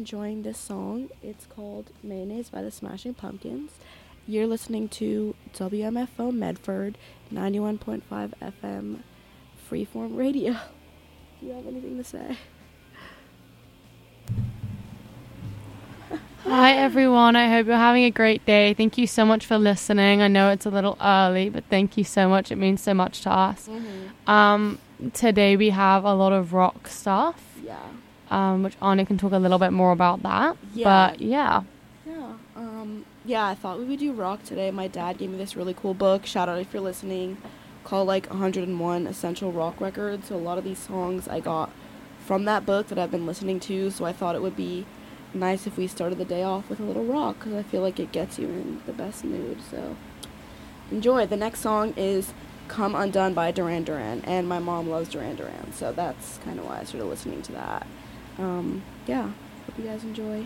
enjoying this song. It's called Mayonnaise by the Smashing Pumpkins. You're listening to WMFO Medford, 91.5 FM, Freeform Radio. Do you have anything to say? Hi everyone, I hope you're having a great day. Thank you so much for listening. I know it's a little early, but thank you so much. It means so much to us. Today we have a lot of rock stuff. Yeah. Which Anya can talk a little bit more about that. Yeah. But yeah. Yeah, I thought we would do rock today. My dad gave me this really cool book, shout out if you're listening, called 101 Essential Rock Records. So a lot of these songs I got from that book that I've been listening to, so I thought it would be nice if we started the day off with a little rock, because I feel like it gets you in the best mood. So enjoy. The next song is Come Undone by Duran Duran, and my mom loves Duran Duran, so that's kind of why I started listening to that. Yeah, hope you guys enjoy.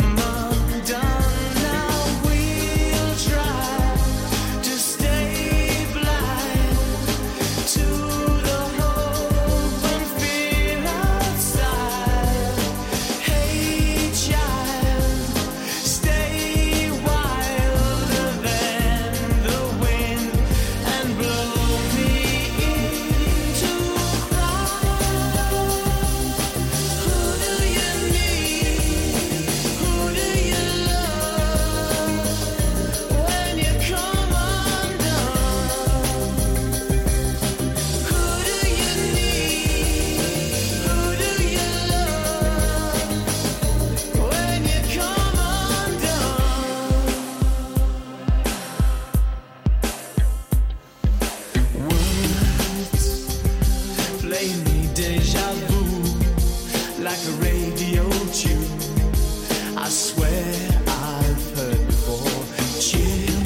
Stay swear I've heard before. Chill,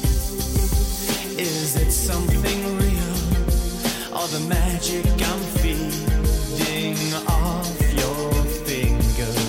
is it something real, or the magic I'm feeding off your fingers?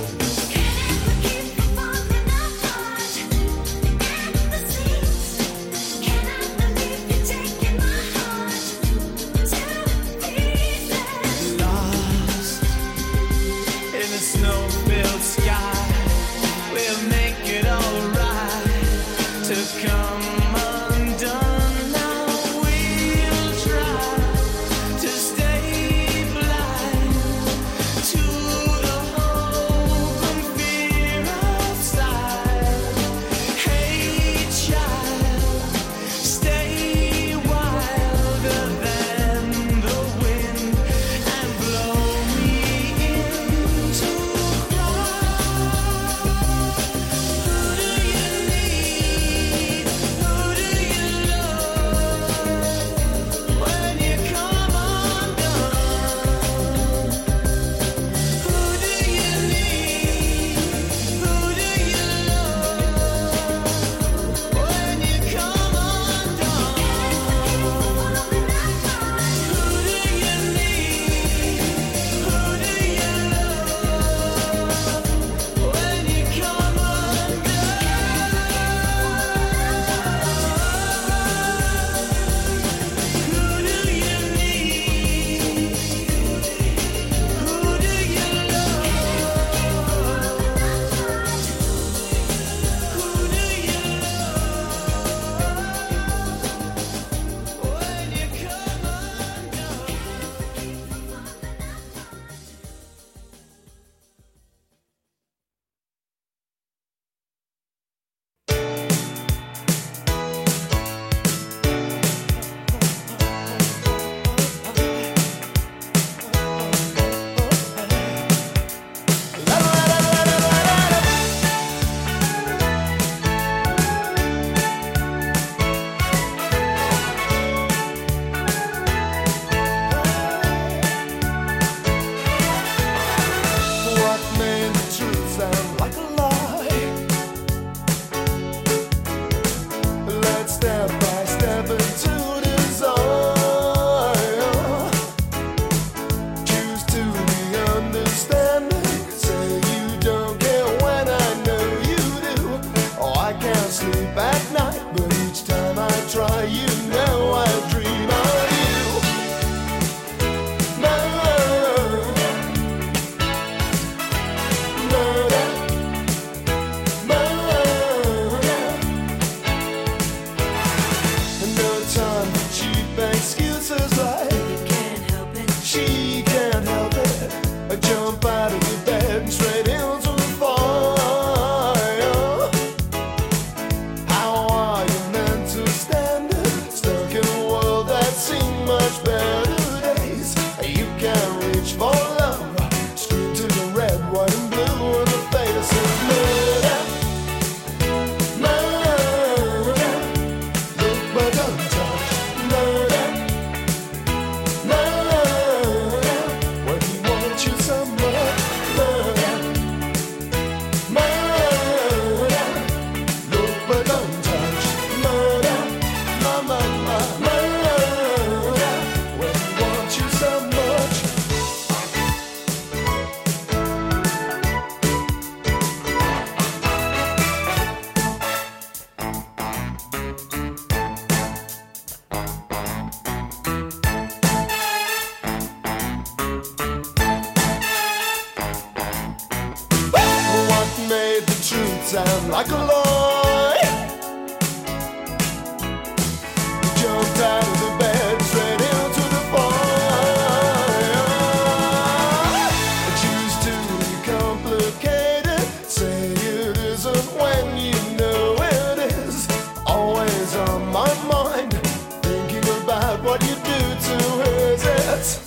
Snow-filled sky, we'll make it alright to come undone. Now we'll try to stay blind to the hope and fear outside. Hey child, stay wilder than the wind and blow me into sound like a lie. You jumped out of the bed straight into the fire. I choose to be complicated. Say it isn't when you know it is. Always on my mind, thinking about what you do to his head.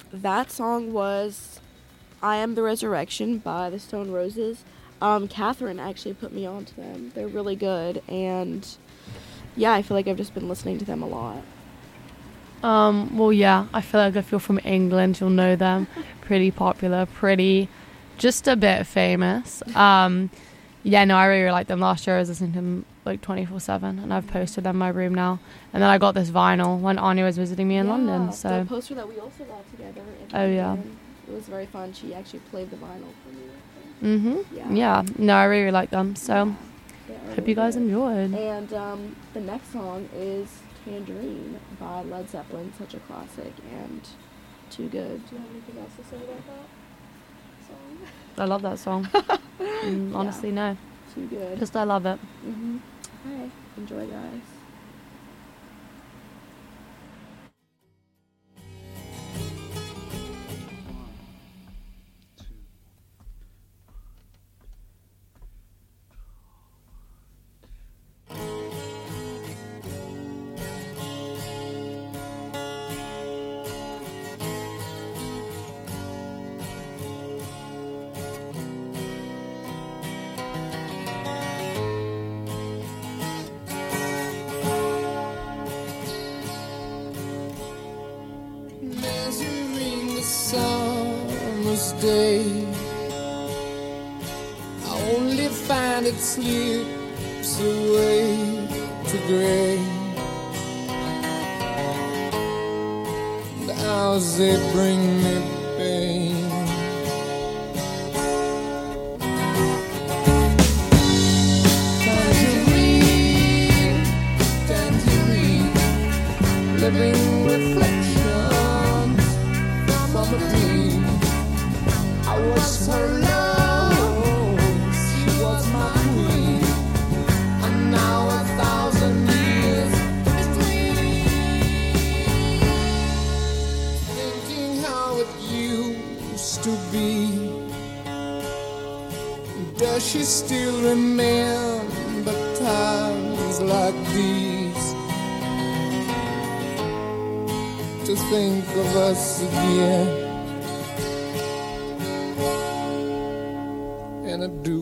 That song was I Am the Resurrection by the Stone Roses. Catherine actually put me on to them. They're really good, and yeah, I feel like I've just been listening to them a lot. Well, yeah, I feel like if you're from England, you'll know them. Pretty popular, just a bit famous. Yeah, no, I really like them. Last year I was listening to them like 24/7, and I've posted them in my room now. And then I got this vinyl when Anya was visiting me in London. So the poster that we also got together. Oh, yeah. It was very fun. She actually played the vinyl for me. Yeah. No, I really like them. So Yeah, hope you guys enjoyed. And the next song is Tangerine by Led Zeppelin, such a classic and too good. Do you have anything else to say about that song? I love that song. Honestly, no. Too good. Just I love it. Okay, enjoy, guys. Measuring the summer's day, I only find it slips away to gray. The hours they bring me pain. Tangerine, tangerine, living reflections from a dream. I was her love, she was my queen, and now 1,000 years between. Thinking how it used to be. Does she still remember times like these? To think of us again, and I do.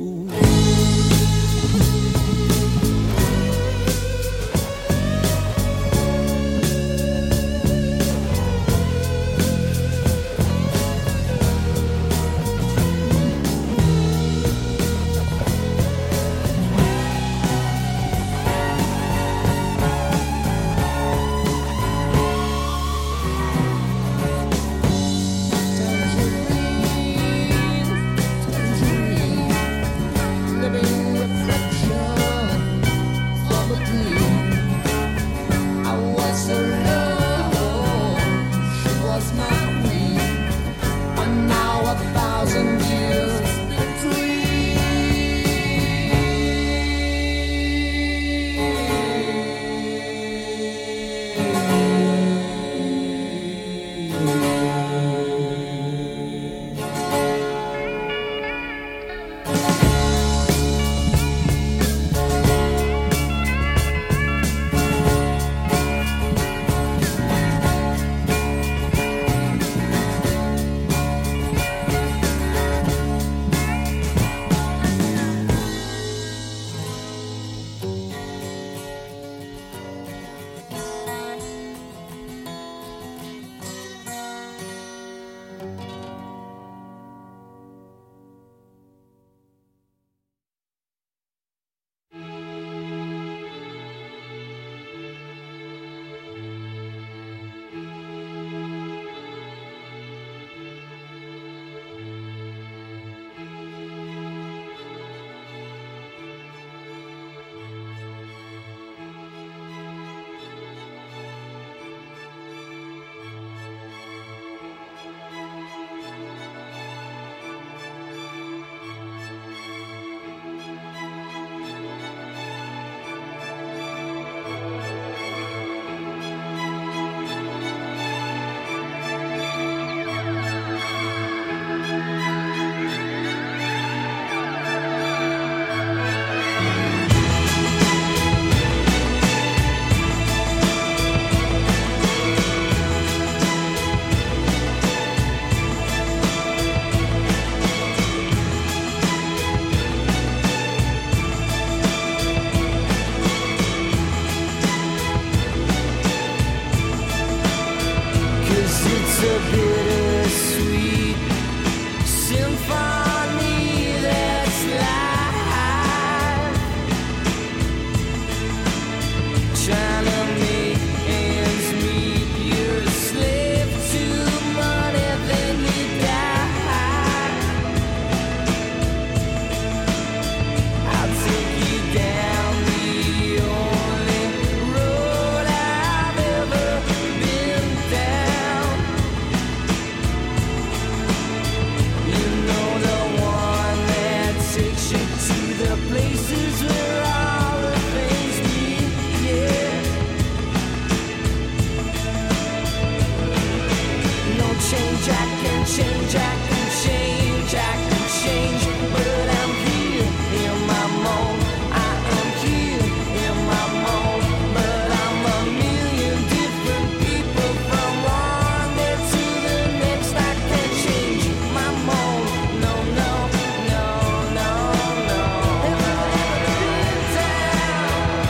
change, I can change, I can change, I can change. But I'm here in my mold. I am here in my mold. But I'm a million different people from one day to the next. I can't change my mold. No, no, no, no, no. Have you ever been down?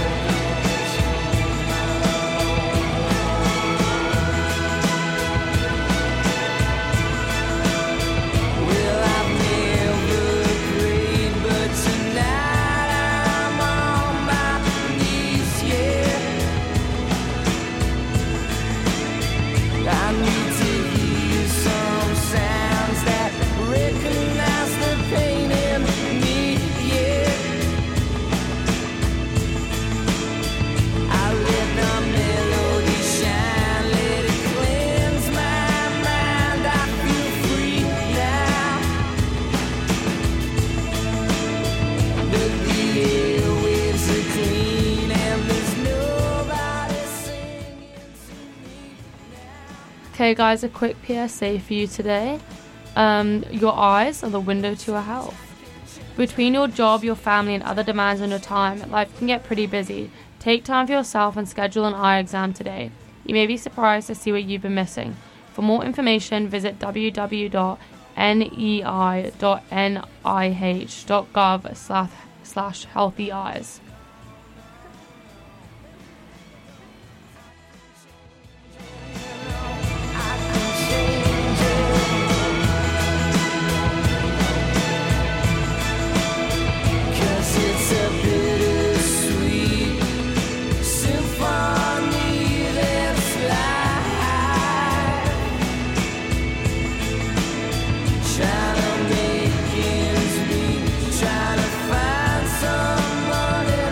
Well, I've never prayed, but tonight I'm on my knees, yeah. I need to hear some sounds that recognize the pain in me, yeah. I let the melody shine, let it cleanse my mind. I feel free now. But the airwaves are clean and there's nobody singing to me now. Okay, guys, a quick PSA for you today. Your eyes are the window to your health. Between your job, your family, and other demands on your time, life can get pretty busy. Take time for yourself and schedule an eye exam today. You may be surprised to see what you've been missing. For more information, visit www.nei.nih.gov/healthy eyes. Cause it's a bittersweet symphony that's life. Trying to make ends meet, trying to find somebody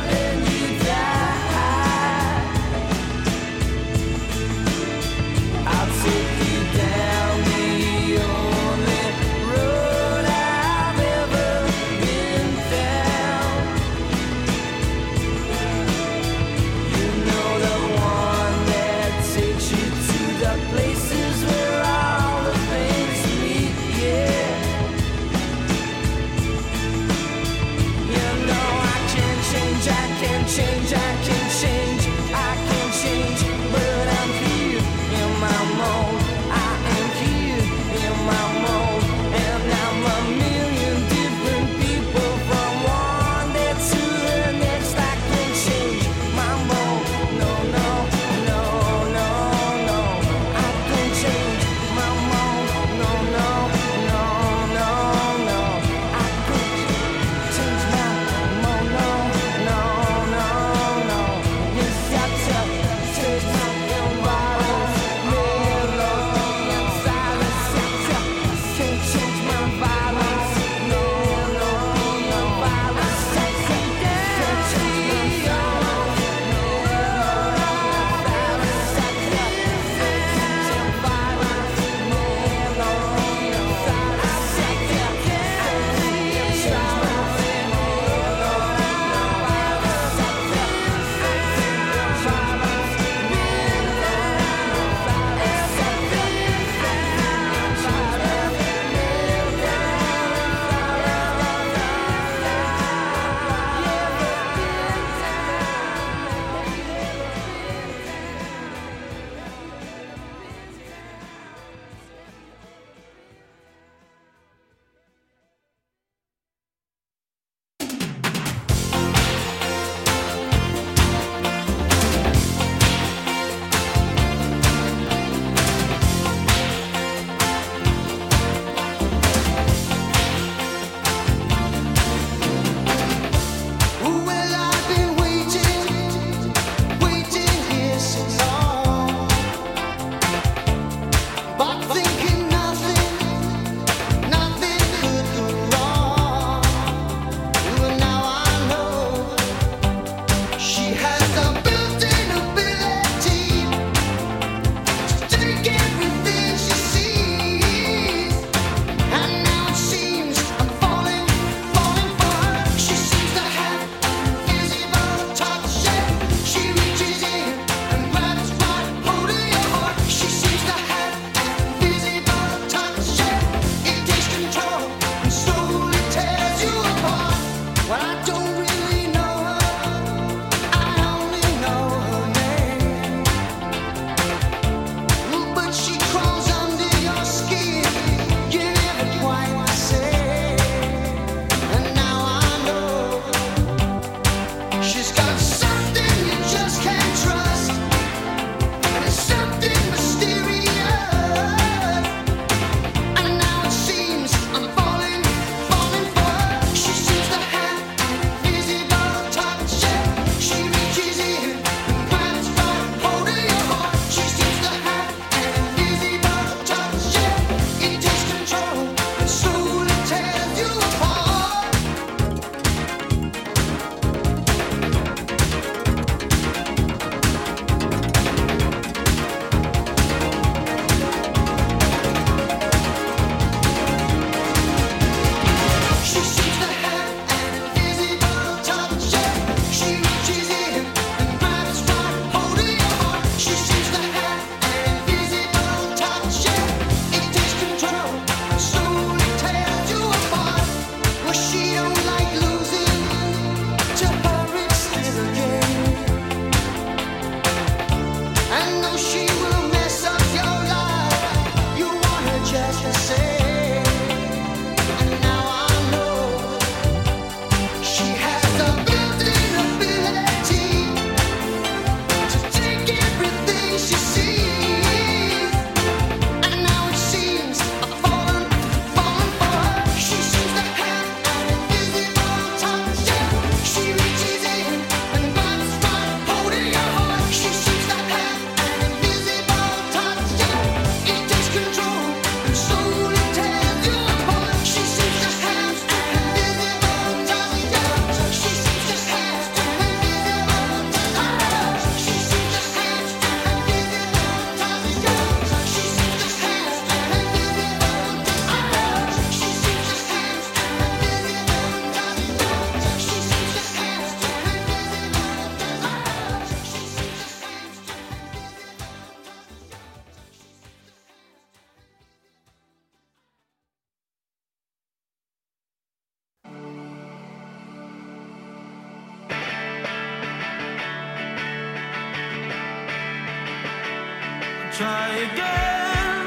Try again.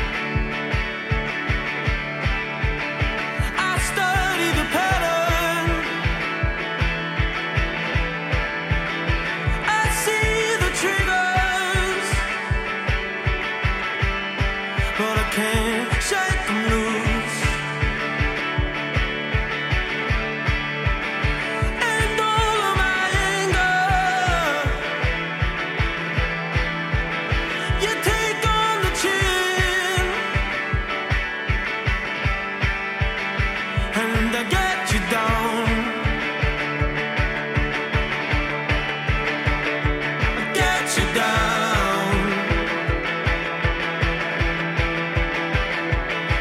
I study the pattern. I see the triggers, but I can't shake them loose. And all of my anger, you take on the chin, and I get you down. I get you down.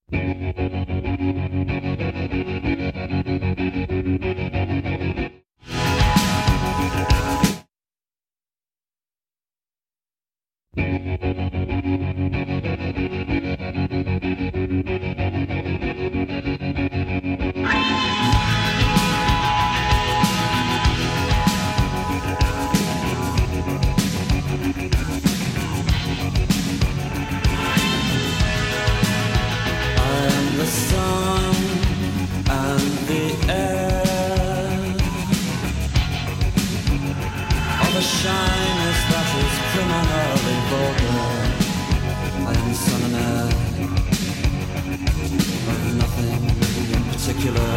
The sun and the air of a shyness that is criminally vulgar. I am the sun and air of nothing in particular.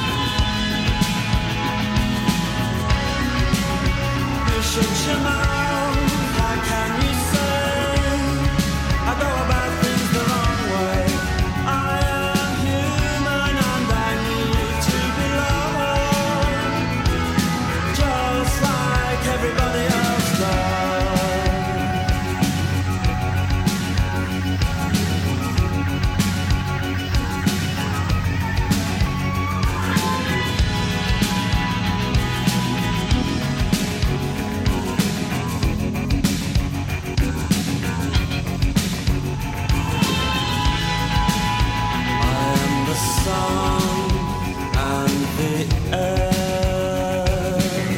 You should know, how can you say I go about things the wrong way? I am human and I need to be loved, just like everybody else does. I am the sun and the air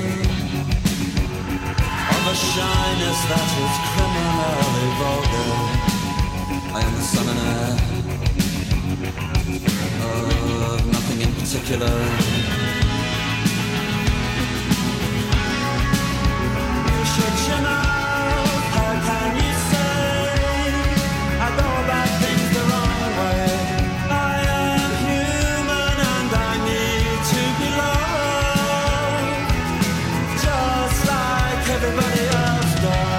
of a shyness that is criminally vulgar. I am the sun and air of nothing in particular. You should know, how can you say I go about things the wrong way? I am human and I need to be loved, just like everybody else does.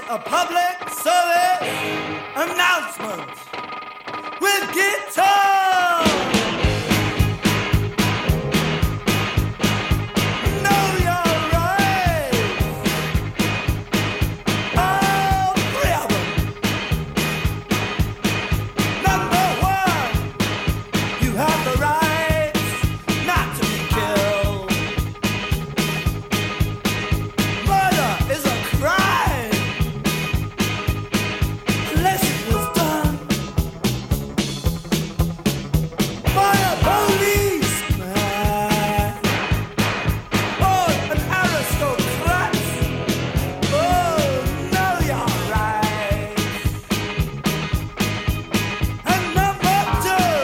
a public service announcement with guitar. Know your rights. All three of them. Number one, you have the right not to be killed. Murder is a crime unless it was done by a policeman or an aristocrat. Oh, know your rights. And number two,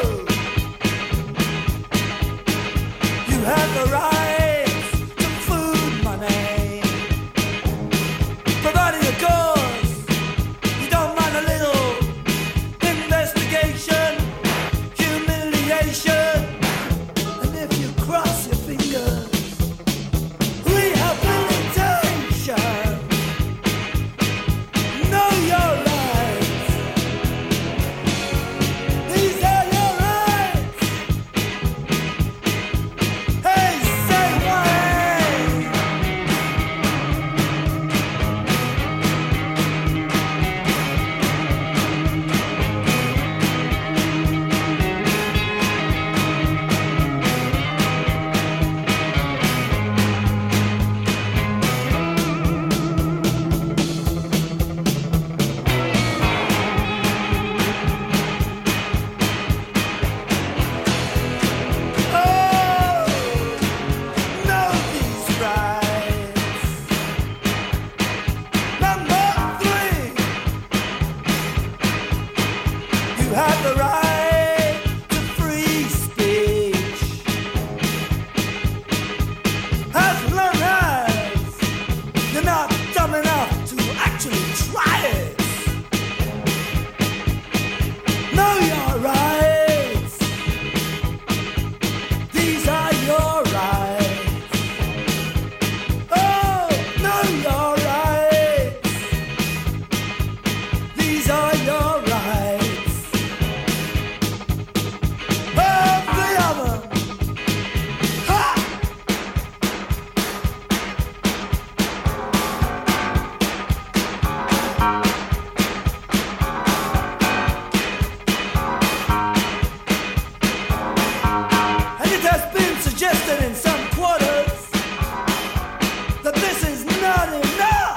you have the right to food money. Providing a cause, you don't mind a little investigation, humiliation, and if you cross your fingers, rehabilitation. Know your rights. These are your rights. Hey, say what? Oh, know these rights. Number three, you have the right to free speech, as long as you're not dumb enough to actually try it. Know your rights. These are your rights. Oh, know your rights. These are your rights. Oh, three of them. Ha! And it has been suggested in some quarters that this is not enough.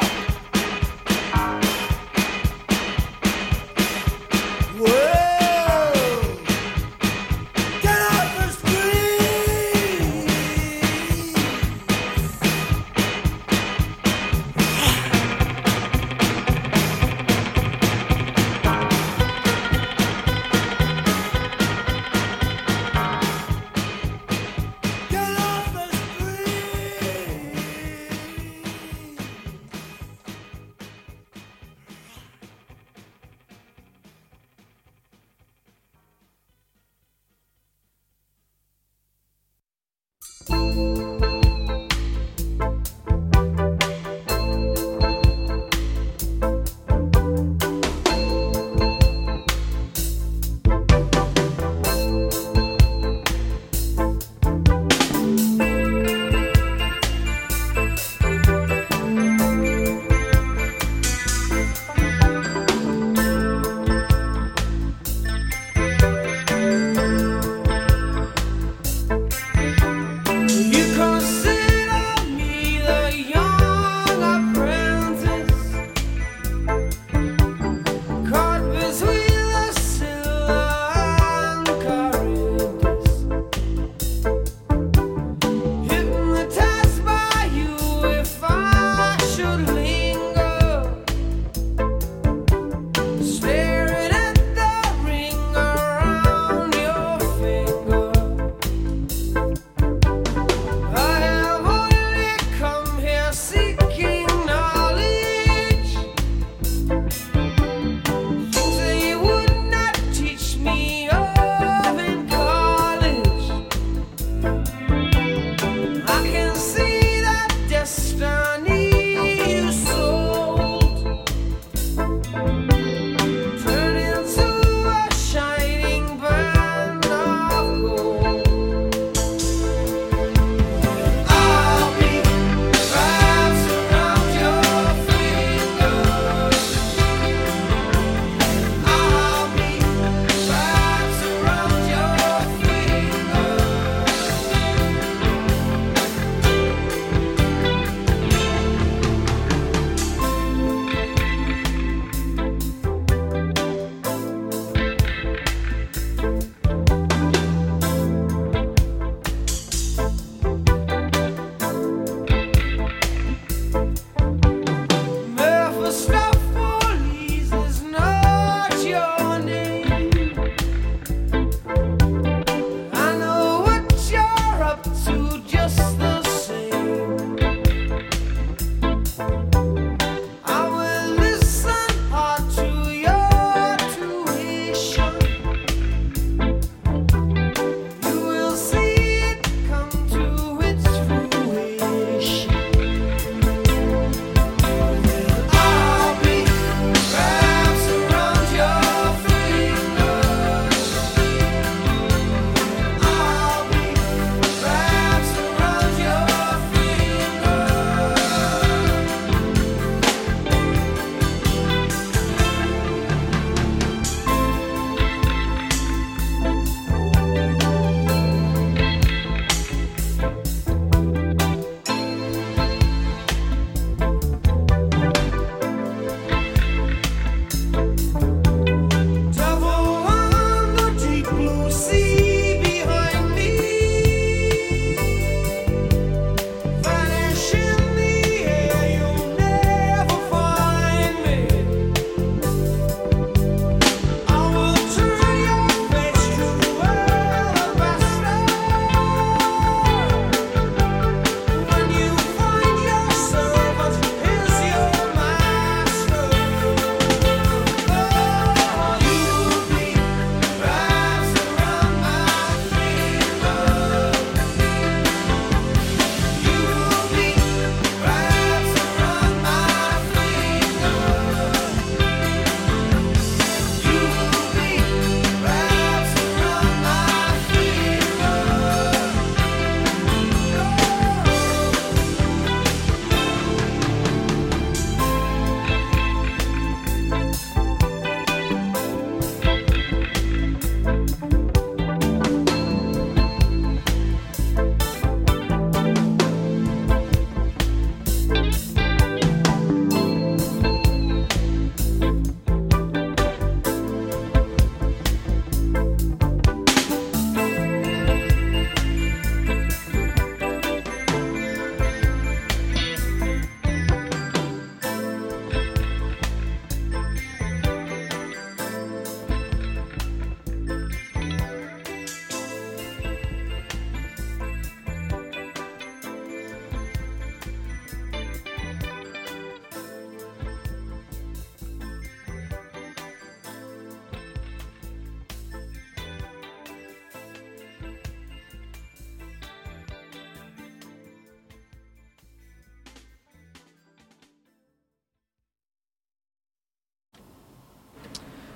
Whoa! Get off the street! Get off the street! You call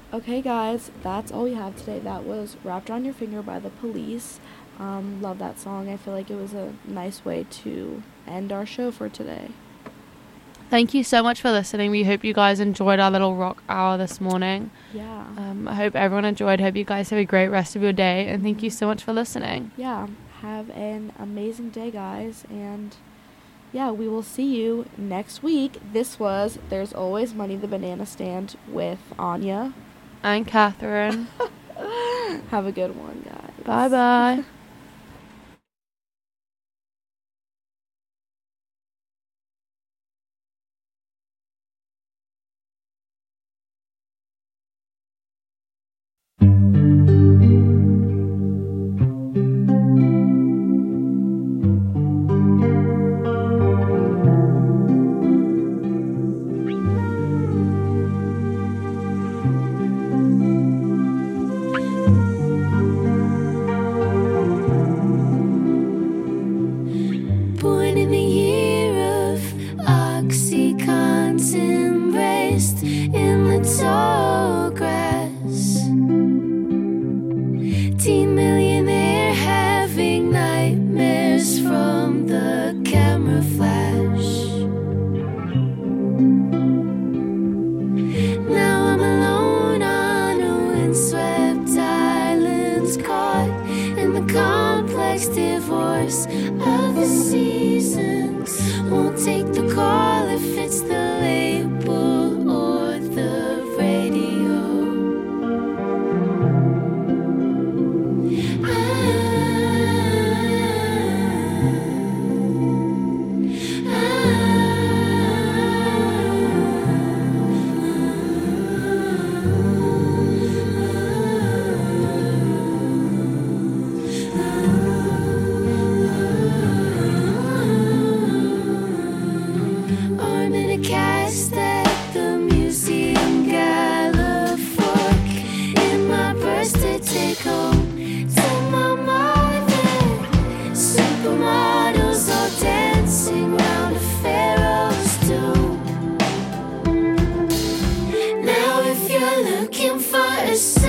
Okay, guys, that's all we have today. That was Wrapped Around Your Finger by The Police. Love that song. I feel like it was a nice way to end our show for today. Thank you so much for listening. We hope you guys enjoyed our little rock hour this morning. Yeah. I hope everyone enjoyed. Hope you guys have a great rest of your day. And thank you so much for listening. Yeah. Have an amazing day, guys. And yeah, we will see you next week. This was There's Always Money the Banana Stand with Anya. And Catherine. Have a good one, guys. Bye-bye. Born in the year of Oxycontin, embraced in the tall grass. Teen millionaire having nightmares from the camera flash. Now I'm alone on a windswept island, caught in the complex divorce of the seasons. Won't take the call if it's the label or the radio. Arm in a cast at the Museum Gala fork in my purse to take home to my mother. Supermodels all dancing round a pharaoh's tomb. Now if you're looking for a